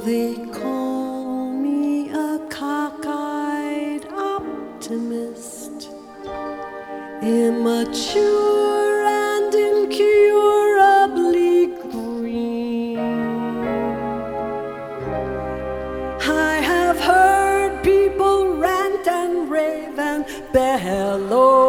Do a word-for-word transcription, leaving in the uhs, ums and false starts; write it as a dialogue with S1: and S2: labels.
S1: They call me a cockeyed optimist, immature and incurably green. I have heard people rant and rave and bellow